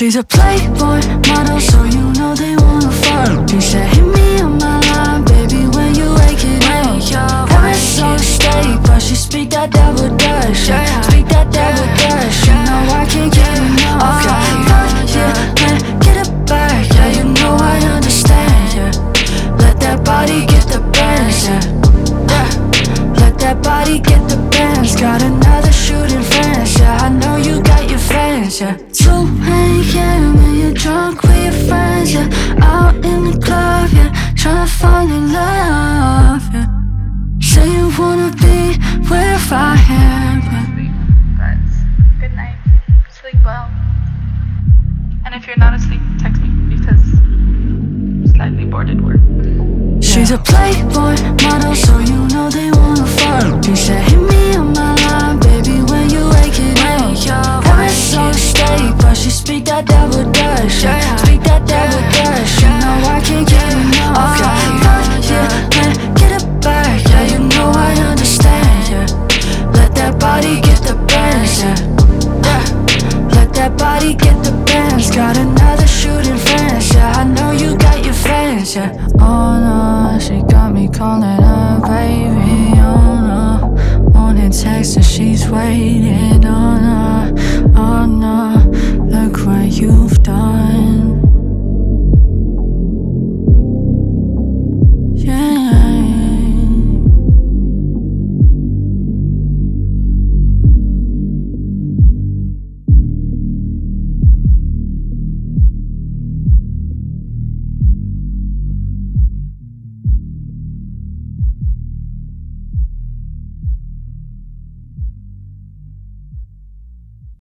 She's a playboy model, so you know they wanna fuck. She said, hit me on my line, baby, when you wake it up. Paris on state, but she speak that devil Dutch. Speak that devil Dutch. You know I can't get enough. Man, get it back. Yeah, you know I understand. Yeah, let that body get the bands. Yeah, let that body get the bands. Got another shooting France. Yeah, I know you got your fans. Yeah, 2 a.m. and you're drunk with your friends. Yeah, out in the club. Yeah, tryna fall in love. Yeah, say you wanna be where I am. But good night. Sleep well. And if you're not asleep, text me because I'm slightly bored at work. She's a playboy model, so you know they wanna fuck. She said, hit me on my line, baby, when you wake it up. Paris on state, but she speak that devil Dutch. Speak that devil Dutch. You know I can't get enough. Man, get it back. Yeah, you know I understand. Yeah, let that body get the bands. Yeah, let that body get the bands. Got enough.